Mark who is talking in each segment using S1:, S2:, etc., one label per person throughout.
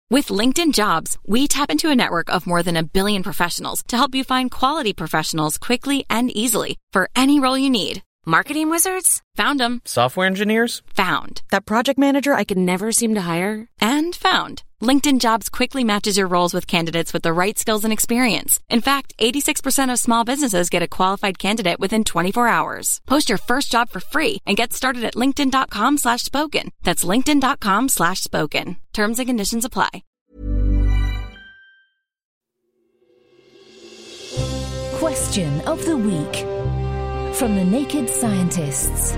S1: With LinkedIn Jobs, we tap into a network of more than 1 billion professionals to help you find quality professionals quickly and easily for any role you need. Marketing wizards? Found them.
S2: Software engineers?
S1: Found. That project manager I could never seem to hire? And found. LinkedIn Jobs quickly matches your roles with candidates with the right skills and experience. In fact, 86% of small businesses get a qualified candidate within 24 hours. Post your first job for free and get started at linkedin.com/spoken. That's linkedin.com/spoken. Terms and conditions apply.
S3: Question of the week from the Naked Scientists.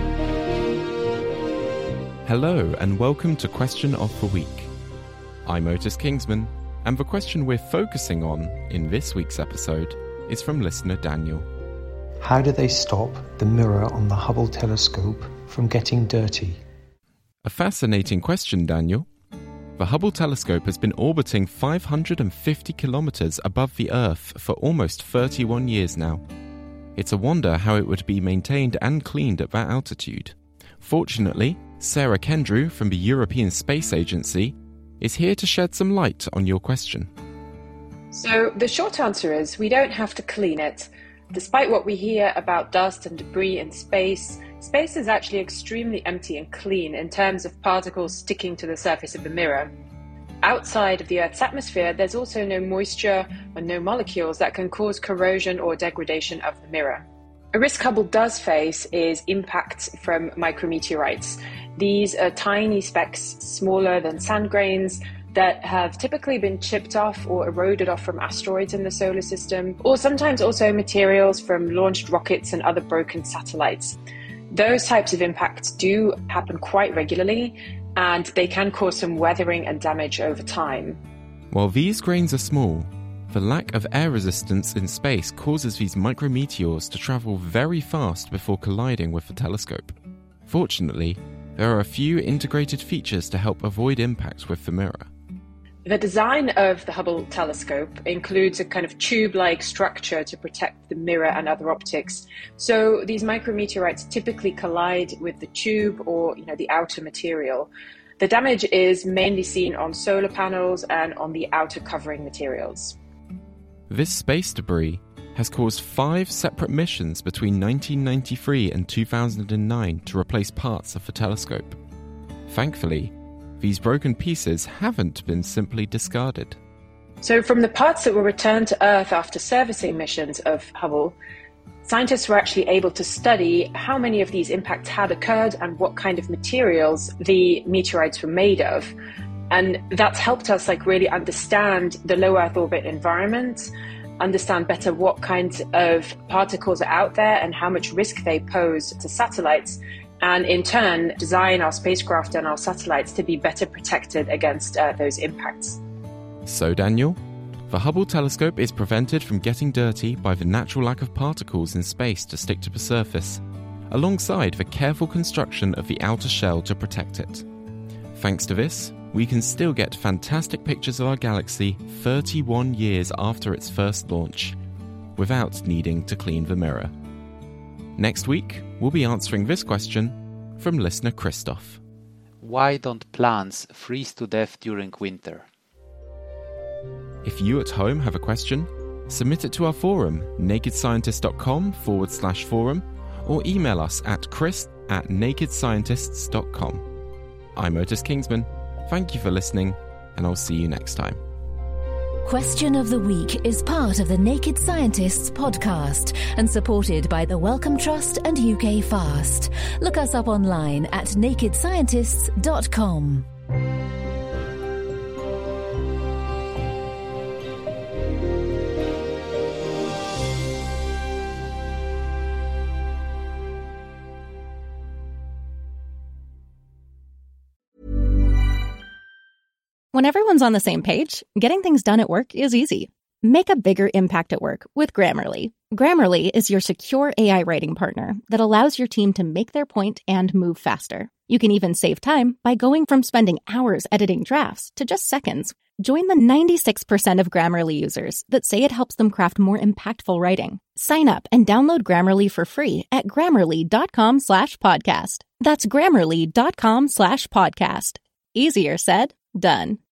S4: Hello and welcome to Question of the Week. I'm Otis Kingsman, and the question we're focusing on in this week's episode is from listener Daniel.
S5: How do they stop the mirror on the Hubble telescope from getting dirty?
S4: A fascinating question, Daniel. The Hubble telescope has been orbiting 550 kilometers above the Earth for almost 31 years now. It's a wonder how it would be maintained and cleaned at that altitude. Fortunately, Sarah Kendrew from the European Space Agency is here to shed some light on your question.
S6: So the short answer is we don't have to clean it. Despite what we hear about dust and debris in space, space is actually extremely empty and clean in terms of particles sticking to the surface of the mirror. Outside of the Earth's atmosphere, there's also no moisture or no molecules that can cause corrosion or degradation of the mirror. A risk Hubble does face is impacts from micrometeorites. These are tiny specks smaller than sand grains that have typically been chipped off or eroded off from asteroids in the solar system, or sometimes also materials from launched rockets and other broken satellites. Those types of impacts do happen quite regularly, and they can cause some weathering and damage over time.
S4: While these grains are small, the lack of air resistance in space causes these micrometeors to travel very fast before colliding with the telescope. Fortunately, there are a few integrated features to help avoid impact with the mirror.
S6: The design of the Hubble telescope includes a kind of tube-like structure to protect the mirror and other optics. So these micrometeorites typically collide with the tube or, the outer material. The damage is mainly seen on solar panels and on the outer covering materials.
S4: This space debris has caused 5 separate missions between 1993 and 2009 to replace parts of the telescope. Thankfully, these broken pieces haven't been simply discarded.
S6: So from the parts that were returned to Earth after servicing missions of Hubble, scientists were actually able to study how many of these impacts had occurred and what kind of materials the meteorites were made of. And that's helped us really understand the low Earth orbit environment, understand better what kinds of particles are out there and how much risk they pose to satellites, and in turn design our spacecraft and our satellites to be better protected against those impacts.
S4: So Daniel, the Hubble telescope is prevented from getting dirty by the natural lack of particles in space to stick to the surface, alongside the careful construction of the outer shell to protect it. Thanks to this, we can still get fantastic pictures of our galaxy 31 years after its first launch, without needing to clean the mirror. Next week, we'll be answering this question from listener Christoph.
S7: Why don't plants freeze to death during winter?
S4: If you at home have a question, submit it to our forum, nakedscientist.com/forum, or email us at chris@nakedscientists.com. I'm Otis Kingsman. Thank you for listening, and I'll see you next time.
S3: Question of the Week is part of the Naked Scientists podcast and supported by the Wellcome Trust and UK Fast. Look us up online at nakedscientists.com.
S8: When everyone's on the same page, getting things done at work is easy. Make a bigger impact at work with Grammarly. Grammarly is your secure AI writing partner that allows your team to make their point and move faster. You can even save time by going from spending hours editing drafts to just seconds. Join the 96% of Grammarly users that say it helps them craft more impactful writing. Sign up and download Grammarly for free at grammarly.com/podcast. That's grammarly.com/podcast. Easier said, done.